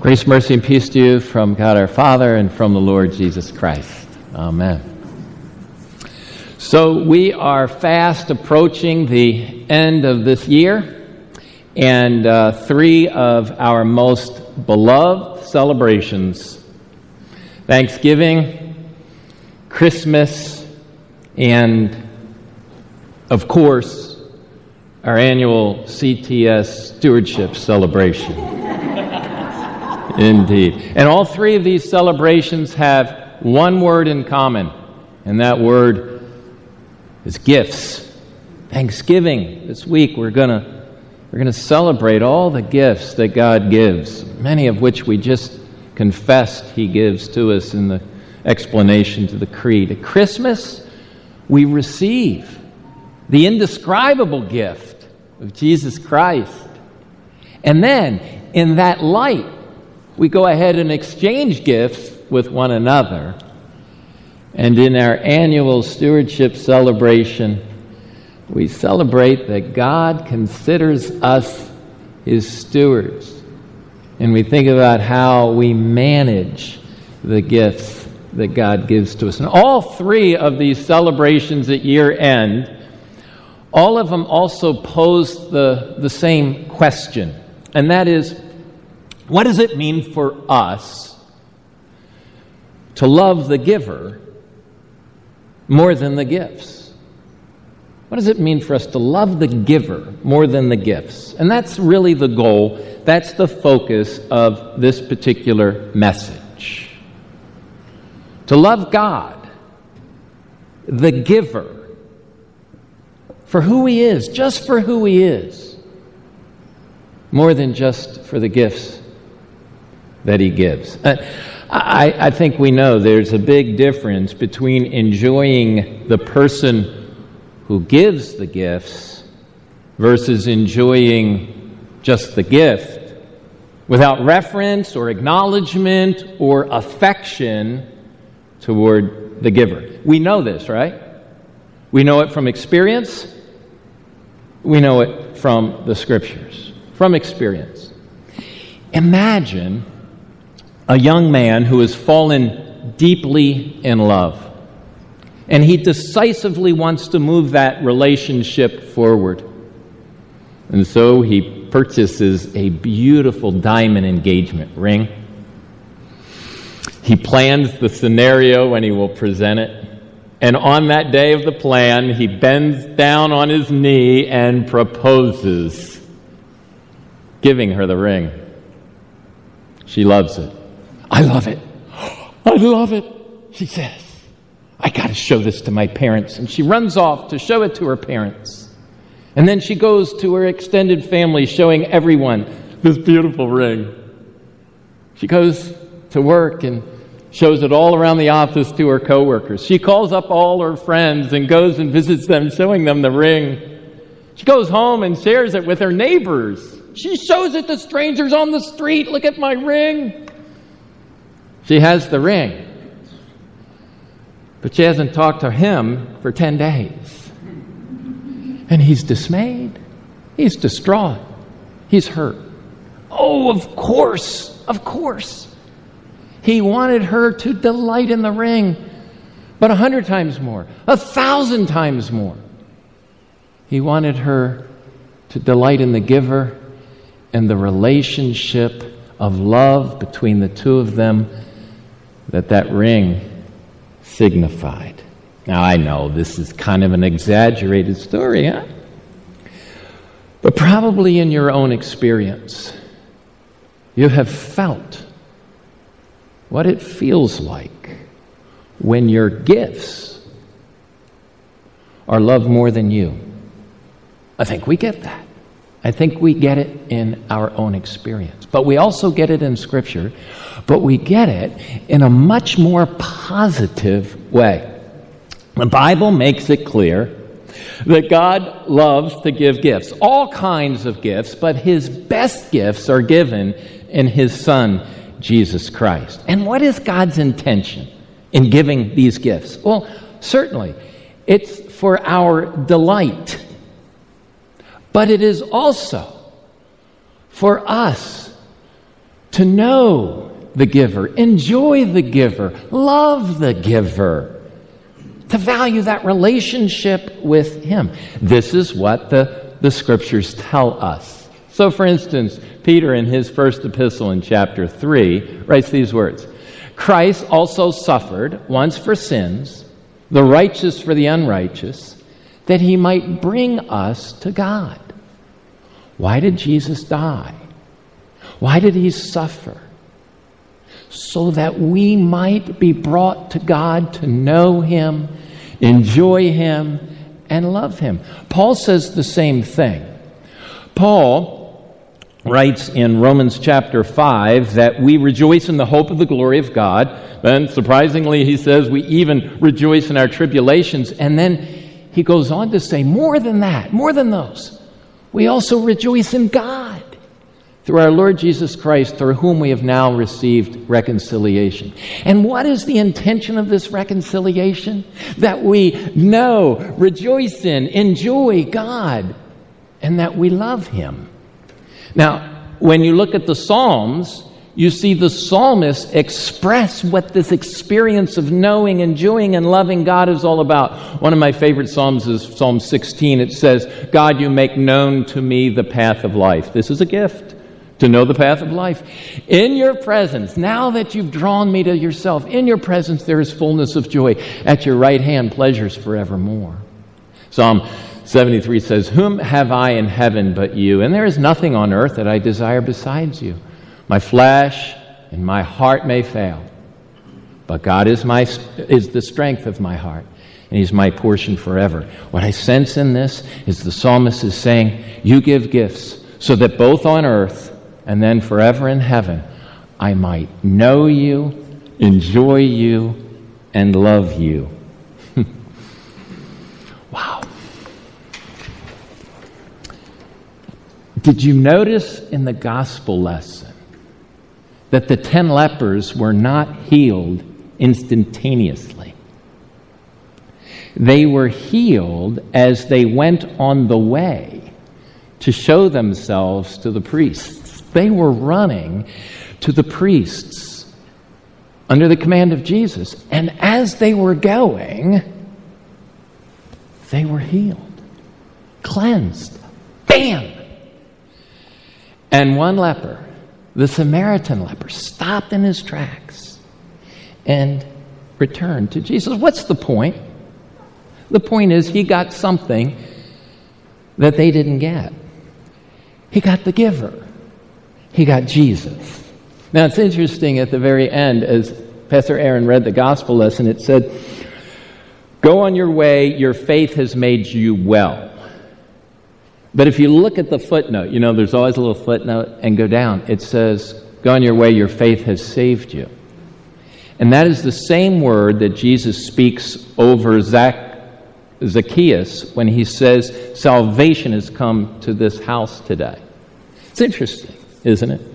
Grace, mercy, and peace to you from God our Father and from the Lord Jesus Christ. Amen. So we are fast approaching the end of this year, and three of our most beloved celebrations, Thanksgiving, Christmas, and, of course, our annual CTS Stewardship Celebration. Indeed. And all three of these celebrations have one word in common, and that word is gifts. Thanksgiving. This week we're gonna celebrate all the gifts that God gives, many of which we just confessed He gives to us in the explanation to the Creed. At Christmas, we receive the indescribable gift of Jesus Christ. And then, in that light, we go ahead and exchange gifts with one another. And in our annual stewardship celebration, we celebrate that God considers us His stewards. And we think about how we manage the gifts that God gives to us. And all three of these celebrations at year end, all of them also pose the same question. And that is, what does it mean for us to love the giver more than the gifts? What does it mean for us to love the giver more than the gifts? And that's really the goal. That's the focus of this particular message. To love God, the giver, for who He is, just for who He is, more than just for the gifts that He gives. I think we know there's a big difference between enjoying the person who gives the gifts versus enjoying just the gift without reference or acknowledgement or affection toward the giver. We know this, right? We know it from experience. We know it from the Scriptures. From experience. Imagine a young man who has fallen deeply in love, and he decisively wants to move that relationship forward. And so he purchases a beautiful diamond engagement ring. He plans the scenario when he will present it. And on that day of the plan, he bends down on his knee and proposes, giving her the ring. She loves it. I love it. I love it, she says. I got to show this to my parents. And she runs off to show it to her parents. And then she goes to her extended family, showing everyone this beautiful ring. She goes to work and shows it all around the office to her coworkers. She calls up all her friends and goes and visits them, showing them the ring. She goes home and shares it with her neighbors. She shows it to strangers on the street. Look at my ring. She has the ring. But she hasn't talked to him for 10 days. And he's dismayed. He's distraught. He's hurt. Oh, of course. Of course. He wanted her to delight in the ring, but 100 times more, 1,000 times more. He wanted her to delight in the giver and the relationship of love between the two of them that ring signified. Now, I know this is kind of an exaggerated story, huh? But probably in your own experience, you have felt what it feels like when your gifts are loved more than you. I think we get that. I think we get it in our own experience. But we also get it in Scripture, but we get it in a much more positive way. The Bible makes it clear that God loves to give gifts, all kinds of gifts, but His best gifts are given in His Son, Jesus Christ. And what is God's intention in giving these gifts? Well, certainly, it's for our delight. But it is also for us to know the giver, enjoy the giver, love the giver, to value that relationship with him. This is what the Scriptures tell us. So, for instance, Peter in his first epistle in chapter 3 writes these words, Christ also suffered once for sins, the righteous for the unrighteous, that he might bring us to God. Why did Jesus die? Why did he suffer? So that we might be brought to God to know him, enjoy him, and love him. Paul says the same thing. Paul writes in Romans chapter 5 that we rejoice in the hope of the glory of God. And surprisingly, he says we even rejoice in our tribulations. And then he goes on to say, more than that, more than those, we also rejoice in God through our Lord Jesus Christ, through whom we have now received reconciliation. And what is the intention of this reconciliation? That we know, rejoice in, enjoy God, and that we love him. Now, when you look at the Psalms, you see the psalmists express what this experience of knowing, enjoying, and loving God is all about. One of my favorite Psalms is Psalm 16. It says, God, you make known to me the path of life. This is a gift, to know the path of life. In your presence, now that you've drawn me to yourself, in your presence there is fullness of joy. At your right hand, pleasures forevermore. Psalm 73 says, whom have I in heaven but you? And there is nothing on earth that I desire besides you. My flesh and my heart may fail, but God is the strength of my heart, and he's my portion forever. What I sense in this is the psalmist is saying, you give gifts so that both on earth and then forever in heaven, I might know you, enjoy you, and love you. Wow. Did you notice in the gospel lesson that the 10 lepers were not healed instantaneously? They were healed as they went on the way to show themselves to the priests. They were running to the priests under the command of Jesus. And as they were going, they were healed, cleansed. Bam! And one leper, the Samaritan leper, stopped in his tracks and returned to Jesus. What's the point? The point is he got something that they didn't get. He got the giver. He got Jesus. Now it's interesting at the very end, as Pastor Aaron read the gospel lesson, it said, go on your way, your faith has made you well. But if you look at the footnote, there's always a little footnote, and go down, it says, go on your way, your faith has saved you. And that is the same word that Jesus speaks over Zacchaeus when he says, salvation has come to this house today. It's interesting, isn't it?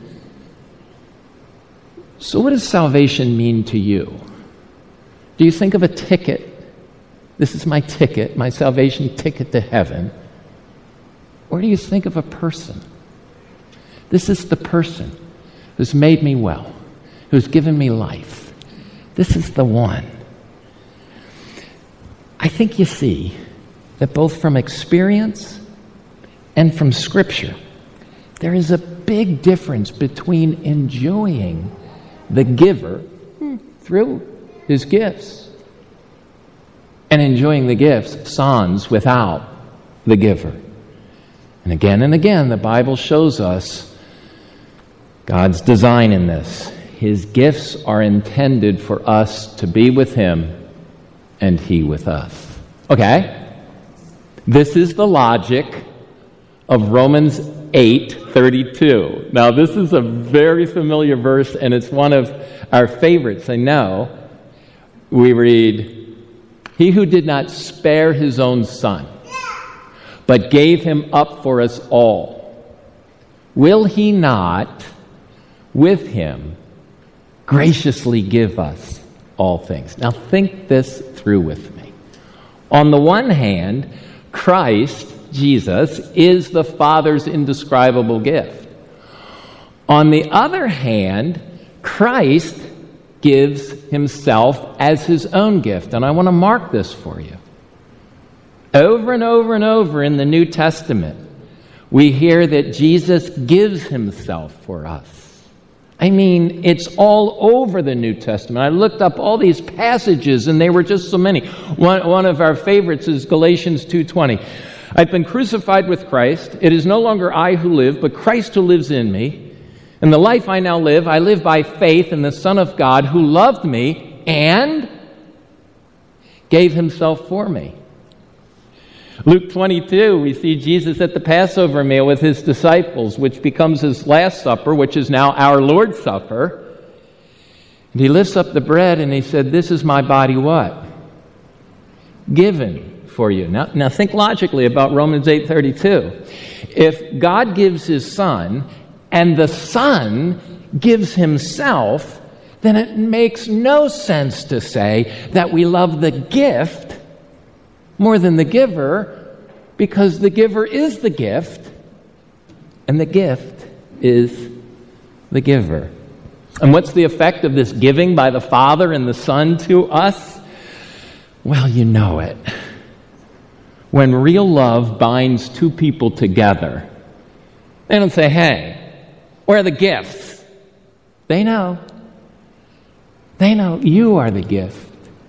So what does salvation mean to you? Do you think of a ticket? This is my ticket, my salvation ticket to heaven. Or do you think of a person? This is the person who's made me well, who's given me life. This is the one. I think you see that both from experience and from Scripture, there is a big difference between enjoying the giver through his gifts and enjoying the gifts sans without the giver. And again, the Bible shows us God's design in this. His gifts are intended for us to be with him and he with us. Okay? This is the logic of Romans 8:32. Now, this is a very familiar verse, and it's one of our favorites. I know. We read, he who did not spare his own son, but gave him up for us all, will he not with him graciously give us all things? Now think this through with me. On the one hand, Christ, Jesus, is the Father's indescribable gift. On the other hand, Christ gives himself as his own gift. And I want to mark this for you. Over and over and over in the New Testament, we hear that Jesus gives himself for us. I mean, it's all over the New Testament. I looked up all these passages, and they were just so many. One of our favorites is Galatians 2:20. I've been crucified with Christ. It is no longer I who live, but Christ who lives in me. And the life I now live, I live by faith in the Son of God who loved me and gave himself for me. Luke 22, we see Jesus at the Passover meal with his disciples, which becomes his Last Supper, which is now our Lord's Supper. And he lifts up the bread and he said, "This is my body," what? Given for you. Now think logically about Romans 8:32. If God gives his Son and the Son gives himself, then it makes no sense to say that we love the gift more than the giver, because the giver is the gift, and the gift is the giver. And what's the effect of this giving by the Father and the Son to us? Well, you know it. When real love binds two people together, they don't say, "Hey, where are the gifts?" They know. They know you are the gift.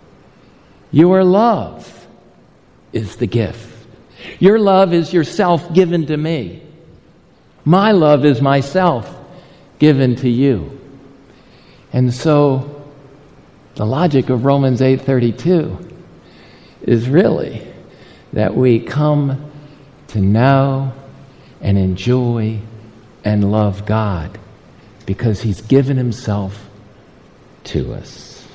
Your love is the gift. Your love is yourself given to me. My love is myself given to you. And so the logic of Romans 8:32 is really that we come to know and enjoy and love God because he's given himself to us.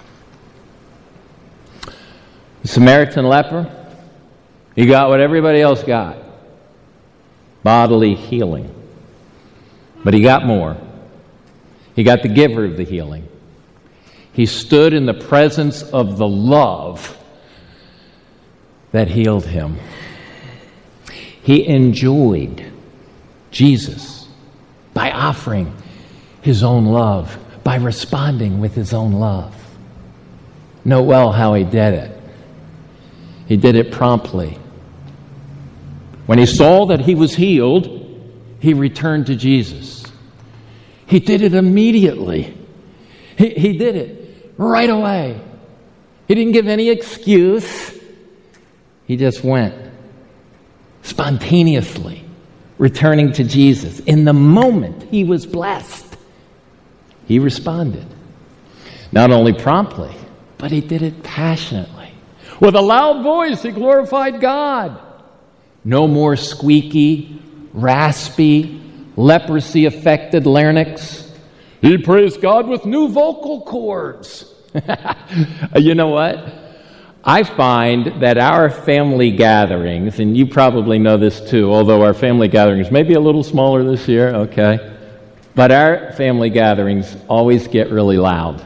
The Samaritan leper, he got what everybody else got, bodily healing. But he got more. He got the giver of the healing. He stood in the presence of the love that healed him. He enjoyed Jesus by offering his own love, by responding with his own love. Note well how he did it. He did it promptly. When he saw that he was healed, he returned to Jesus. He did it immediately. He did it right away. He didn't give any excuse. He just went spontaneously, returning to Jesus. In the moment he was blessed, he responded. Not only promptly, but he did it passionately. With a loud voice, he glorified God. No more squeaky, raspy, leprosy-affected larynx. He praised God with new vocal cords. You know what? I find that our family gatherings, and you probably know this too, although our family gatherings may be a little smaller this year, okay? But our family gatherings always get really loud.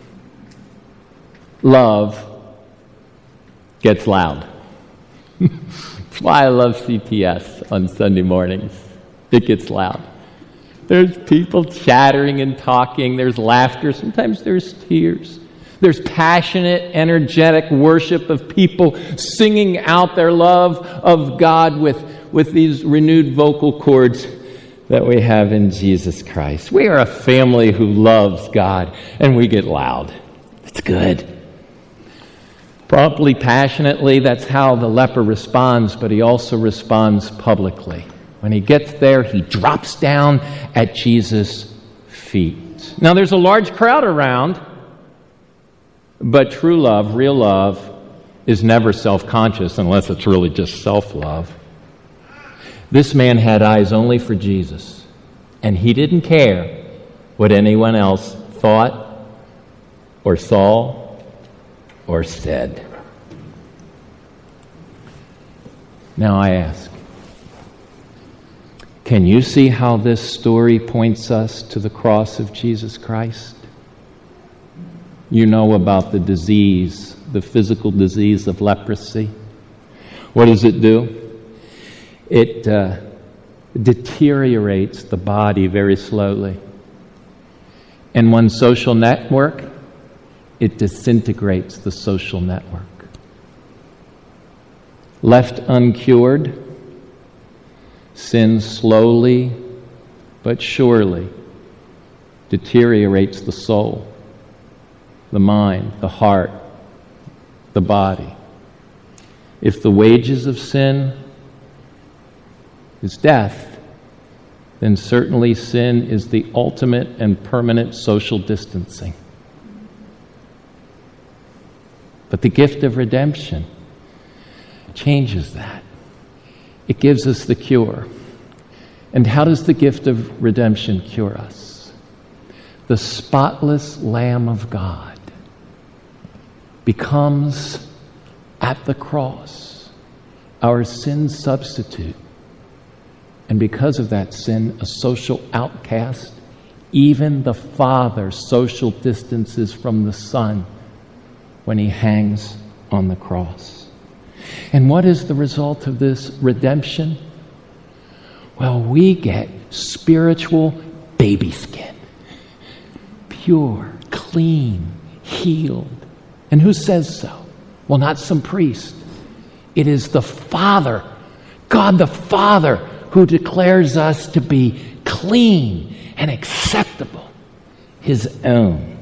Love gets loud. That's why I love CPS on Sunday mornings. It gets loud. There's people chattering and talking. There's laughter. Sometimes there's tears. There's passionate, energetic worship of people singing out their love of God with these renewed vocal cords that we have in Jesus Christ. We are a family who loves God, and we get loud. It's good. Promptly, passionately, that's how the leper responds, but he also responds publicly. When he gets there, he drops down at Jesus' feet. Now, there's a large crowd around, but true love, real love, is never self-conscious unless it's really just self-love. This man had eyes only for Jesus, and he didn't care what anyone else thought or saw or said. Now I ask, can you see how this story points us to the cross of Jesus Christ? You know about the disease, the physical disease of leprosy. What does it do? It deteriorates the body very slowly. And one social network, it disintegrates the social network. Left uncured, sin slowly but surely deteriorates the soul, the mind, the heart, the body. If the wages of sin is death, then certainly sin is the ultimate and permanent social distancing. But the gift of redemption changes that. It gives us the cure. And how does the gift of redemption cure us? The spotless Lamb of God becomes, at the cross, our sin substitute. And because of that sin, a social outcast. Even the Father social distances from the Son when he hangs on the cross. And what is the result of this redemption? Well, we get spiritual baby skin. Pure, clean, healed. And who says so? Well, not some priest. It is the Father, God the Father, who declares us to be clean and acceptable, his own.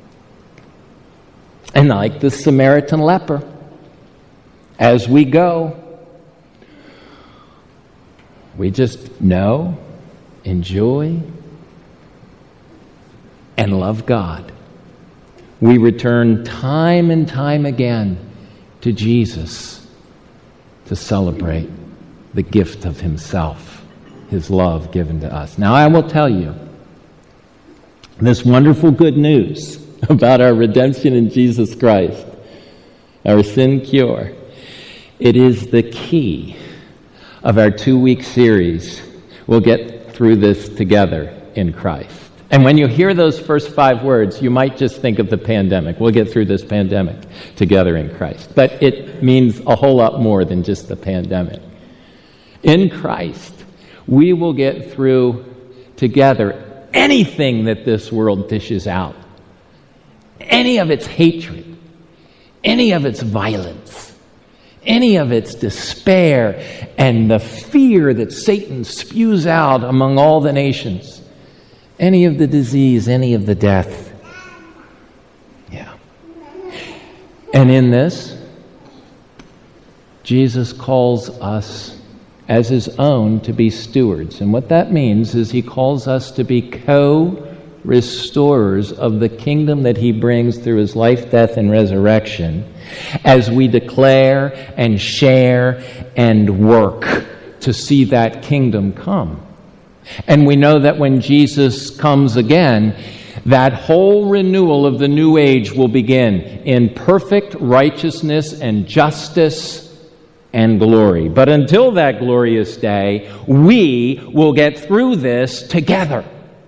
And like the Samaritan leper, as we go, we just know, enjoy, and love God. We return time and time again to Jesus to celebrate the gift of himself, his love given to us. Now, I will tell you this wonderful good news about our redemption in Jesus Christ, our sin cure. It is the key of our 2-week series. We'll get through this together in Christ. And when you hear those first 5 words, you might just think of the pandemic. We'll get through this pandemic together in Christ. But it means a whole lot more than just the pandemic. In Christ, we will get through together anything that this world dishes out. Any of its hatred, any of its violence, any of its despair, and the fear that Satan spews out among all the nations. Any of the disease, any of the death. Yeah. And in this, Jesus calls us as his own to be stewards. And what that means is he calls us to be co-restorers of the kingdom that he brings through his life, death, and resurrection as we declare and share and work to see that kingdom come. And we know that when Jesus comes again, that whole renewal of the new age will begin in perfect righteousness and justice and glory. But until that glorious day, we will get through this together,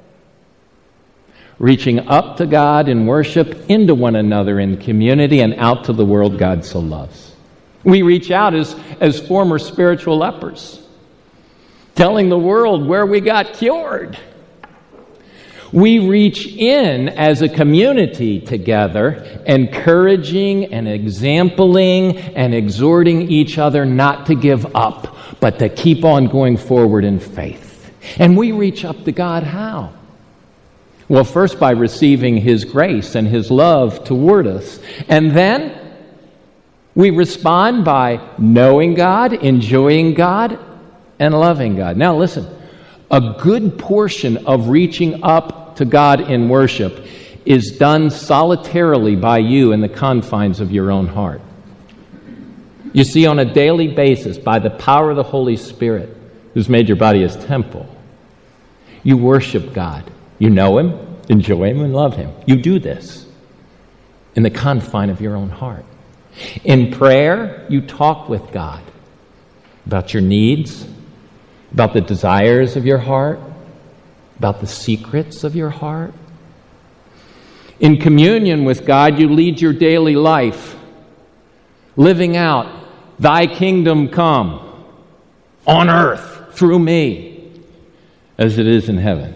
reaching up to God in worship, into one another in community, and out to the world God so loves. We reach out as former spiritual lepers, telling the world where we got cured. We reach in as a community together, encouraging and exempling and exhorting each other not to give up, but to keep on going forward in faith. And we reach up to God how? Well, first by receiving his grace and his love toward us. And then we respond by knowing God, enjoying God, and loving God. Now listen, a good portion of reaching up to God in worship is done solitarily by you in the confines of your own heart. You see, on a daily basis, by the power of the Holy Spirit, who's made your body his temple, you worship God. You know him, enjoy him, and love him. You do this in the confine of your own heart. In prayer, you talk with God about your needs, about the desires of your heart, about the secrets of your heart. In communion with God, you lead your daily life, living out, thy kingdom come on earth through me, as it is in heaven.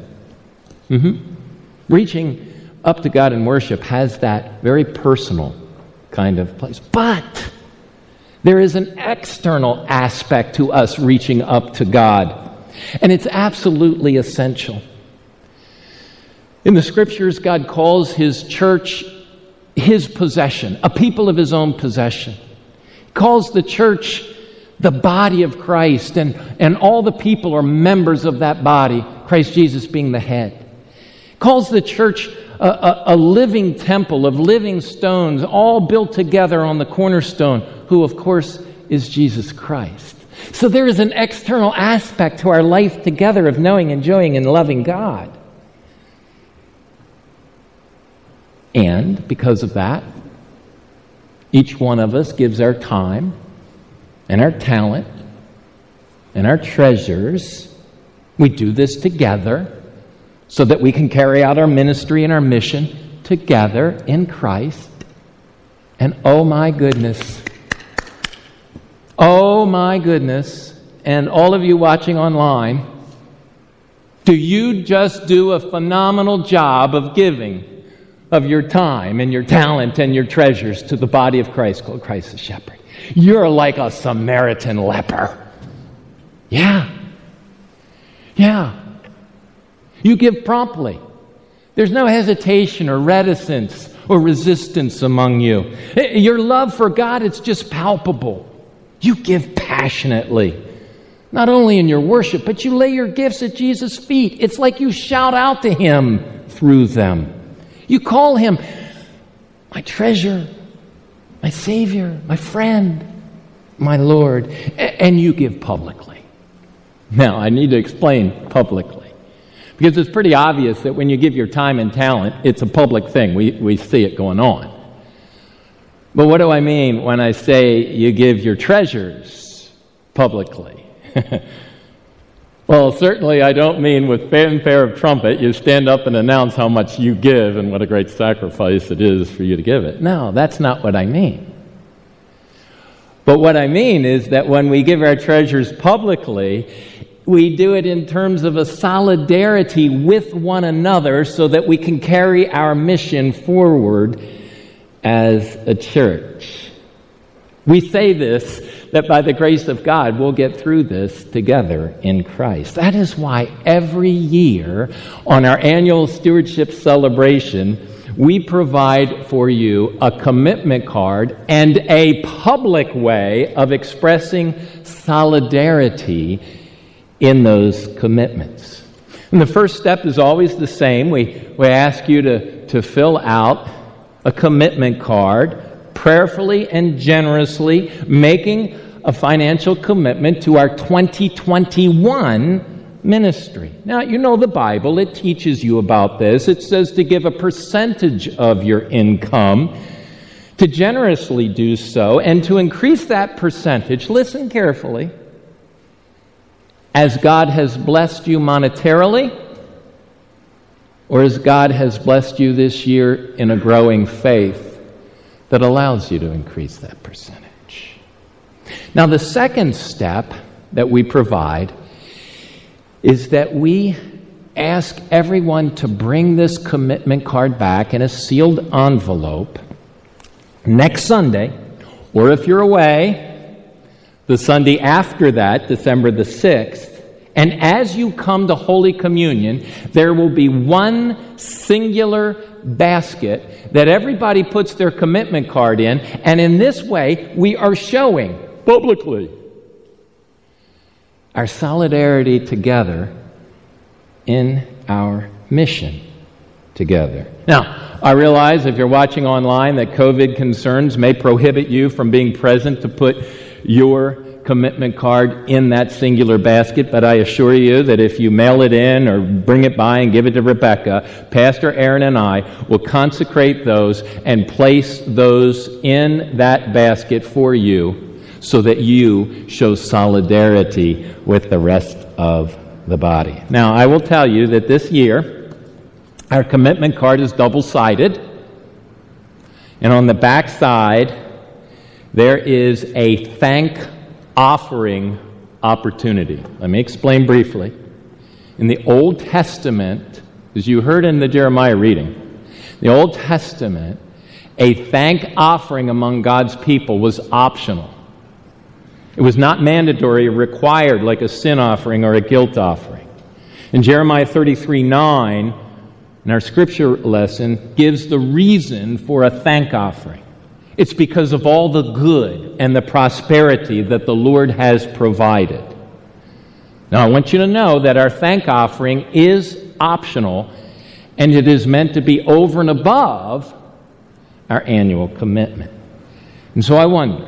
Reaching up to God in worship has that very personal kind of place. But there is an external aspect to us reaching up to God, and it's absolutely essential. In the Scriptures, God calls His church His possession, a people of His own possession. He calls the church the body of Christ, and all the people are members of that body, Christ Jesus being the head. He calls the church a living temple of living stones, all built together on the cornerstone, who, of course, is Jesus Christ. So there is an external aspect to our life together of knowing, enjoying, and loving God. And because of that, each one of us gives our time and our talent and our treasures. We do this together so that we can carry out our ministry and our mission together in Christ. And oh my goodness, and all of you watching online, do you just do a phenomenal job of giving of your time and your talent and your treasures to the body of Christ called Christ the Shepherd. You're like a Samaritan leper. Yeah. You give promptly. There's no hesitation or reticence or resistance among you. Your love for God, it's just palpable. You give passionately. Not only in your worship, but you lay your gifts at Jesus' feet. It's like you shout out to Him through them. You call Him my treasure, my Savior, my friend, my Lord, and you give publicly. Now, I need to explain publicly, because it's pretty obvious that when you give your time and talent, it's a public thing. We see it going on. But what do I mean when I say you give your treasures publicly? Well, certainly I don't mean with fanfare of trumpet you stand up and announce how much you give and what a great sacrifice it is for you to give it. No, that's not what I mean. But what I mean is that when we give our treasures publicly, we do it in terms of a solidarity with one another so that we can carry our mission forward as a church. We say this, that by the grace of God, we'll get through this together in Christ. That is why every year on our annual stewardship celebration, we provide for you a commitment card and a public way of expressing solidarity in those commitments. And the first step is always the same. We ask you to fill out a commitment card, prayerfully and generously, making a financial commitment to our 2021 ministry. Now, you know the Bible. It teaches you about this. It says to give a percentage of your income, to generously do so, and to increase that percentage, listen carefully, as God has blessed you monetarily, or as God has blessed you this year in a growing faith that allows you to increase that percentage. Now, the second step that we provide is that we ask everyone to bring this commitment card back in a sealed envelope next Sunday, or if you're away, the Sunday after that, December the 6th, and as you come to Holy Communion, there will be one singular basket that everybody puts their commitment card in, and in this way, we are showing publicly our solidarity together in our mission together. Now, I realize if you're watching online that COVID concerns may prohibit you from being present to put your commitment card in that singular basket, but I assure you that if you mail it in or bring it by and give it to Rebecca, Pastor Aaron and I will consecrate those and place those in that basket for you so that you show solidarity with the rest of the body. Now, I will tell you that this year, our commitment card is double-sided, and on the back side, there is a thank offering opportunity. Let me explain briefly. in the Old Testament, as you heard in the Jeremiah reading, the Old Testament, a thank offering among God's people was optional. It was not mandatory or required like a sin offering or a guilt offering. In Jeremiah 33:9, in our scripture lesson, gives the reason for a thank offering. It's because of all the good and the prosperity that the Lord has provided. Now, I want you to know that our thank offering is optional, and it is meant to be over and above our annual commitment. And so I wonder,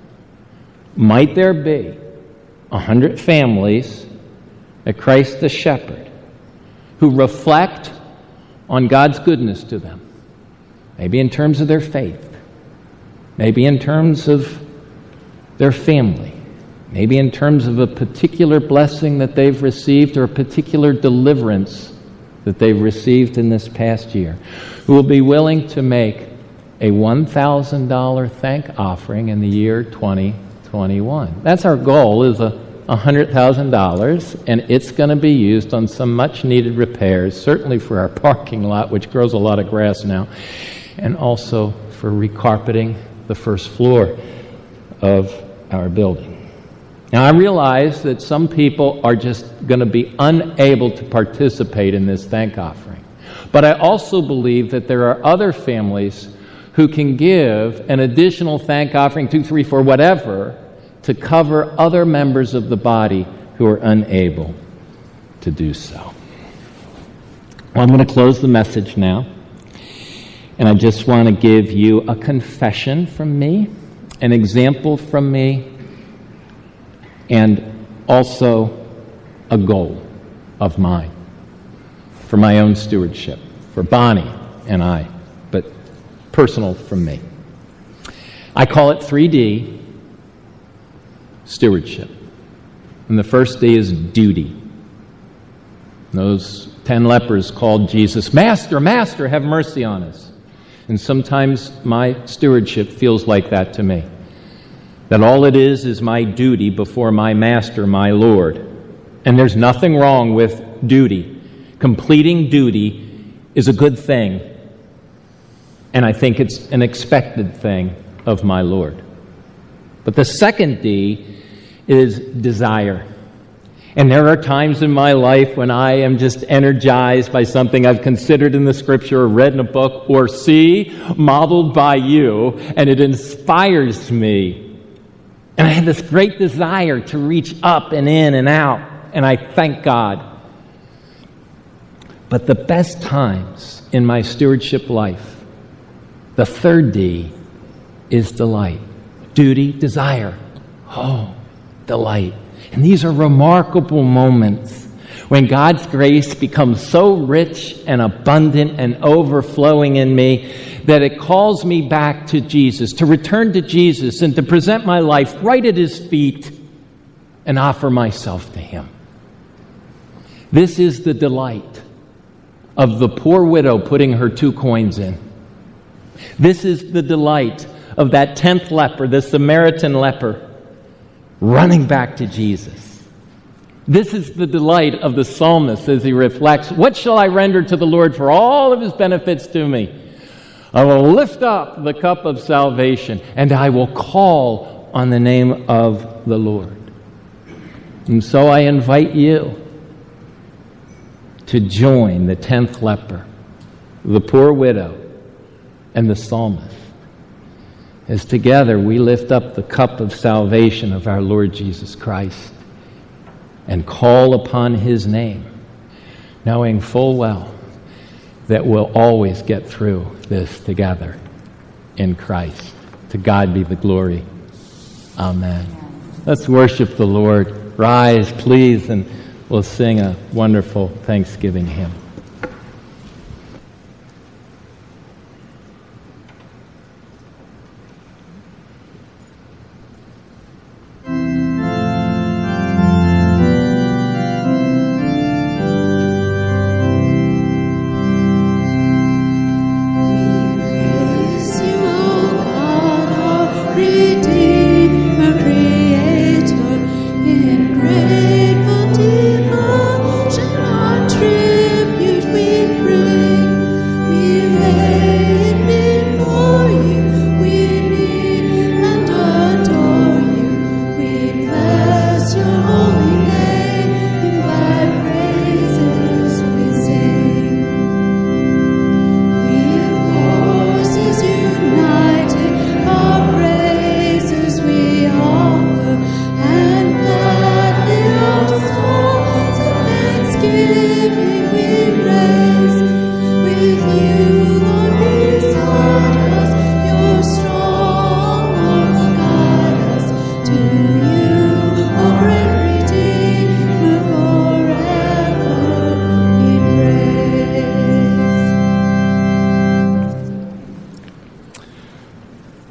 might there be 100 families at Christ the Shepherd who reflect on God's goodness to them? Maybe in terms of their faith. Maybe in terms of their family. Maybe in terms of a particular blessing that they've received or a particular deliverance that they've received in this past year, who will be willing to make a $1,000 thank offering in the year 2021. That's our goal, is $100,000, and it's going to be used on some much-needed repairs, certainly for our parking lot, which grows a lot of grass now, and also for recarpeting the first floor of our building. Now, I realize that some people are just going to be unable to participate in this thank offering. But I also believe that there are other families who can give an additional thank offering, 2, 3, 4, whatever, to cover other members of the body who are unable to do so. Well, I'm going to close the message now. And I just want to give you a confession from me, an example from me, and also a goal of mine for my own stewardship, for Bonnie and I, but personal from me. I call it 3D, stewardship. And the first D is duty. Those 10 lepers called Jesus, "Master, Master, have mercy on us." And sometimes my stewardship feels like that to me. That all it is my duty before my Master, my Lord. And there's nothing wrong with duty. Completing duty is a good thing. And I think it's an expected thing of my Lord. But the second D is desire. And there are times in my life when I am just energized by something I've considered in the Scripture or read in a book or see modeled by you, and it inspires me. And I have this great desire to reach up and in and out, and I thank God. But the best times in my stewardship life, the third D is delight. Duty, desire. Oh, delight. And these are remarkable moments when God's grace becomes so rich and abundant and overflowing in me that it calls me back to Jesus, to return to Jesus and to present my life right at His feet and offer myself to Him. This is the delight of the poor widow putting her 2 coins in. This is the delight of that 10th leper, the Samaritan leper, running back to Jesus. This is the delight of the psalmist as he reflects, "What shall I render to the Lord for all of His benefits to me? I will lift up the cup of salvation, and I will call on the name of the Lord." And so I invite you to join the 10th leper, the poor widow, and the psalmist, as together we lift up the cup of salvation of our Lord Jesus Christ and call upon His name, knowing full well that we'll always get through this together in Christ. To God be the glory. Amen. Let's worship the Lord. Rise, please, and we'll sing a wonderful Thanksgiving hymn. Creator in grateful devotion.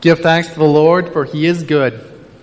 Give thanks to the Lord, for he is good.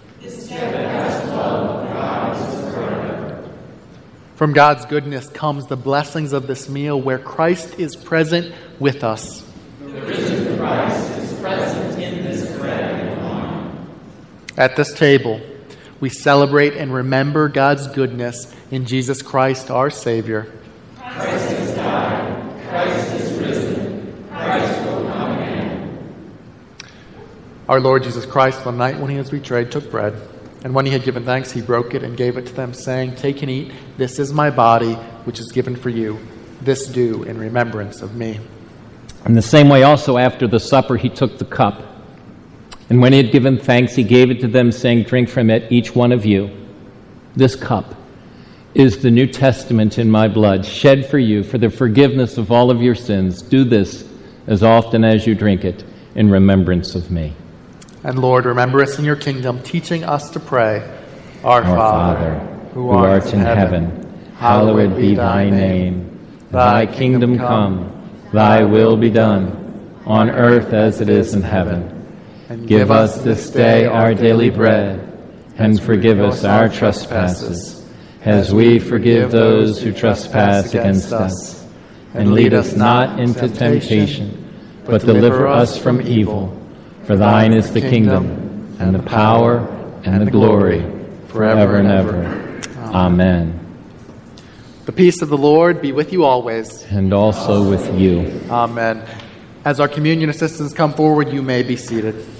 From God's goodness comes the blessings of this meal where Christ is present with us. The risen Christ is present in this bread and wine. At this table, we celebrate and remember God's goodness in Jesus Christ, our Savior. Christ has died. Christ is risen. Christ will come again. Our Lord Jesus Christ, on the night when he was betrayed, took bread. And when he had given thanks, he broke it and gave it to them, saying, "Take and eat. This is my body, which is given for you. This do in remembrance of me." In the same way also after the supper he took the cup. And when he had given thanks, he gave it to them, saying, "Drink from it, each one of you. This cup is the New Testament in my blood, shed for you for the forgiveness of all of your sins. Do this as often as you drink it in remembrance of me." And Lord, remember us in your kingdom, teaching us to pray, Our Father, who art in heaven, hallowed be thy name. Thy kingdom come, thy will be done, on earth as it is in heaven. And Give us this day our daily bread, and forgive us our trespasses, as we forgive those who trespass against us. And lead us not into temptation, but deliver us from evil. For thine is the kingdom, and the power, and the glory, forever and ever. Amen. The peace of the Lord be with you always. And also with you. Amen. As our communion assistants come forward, you may be seated.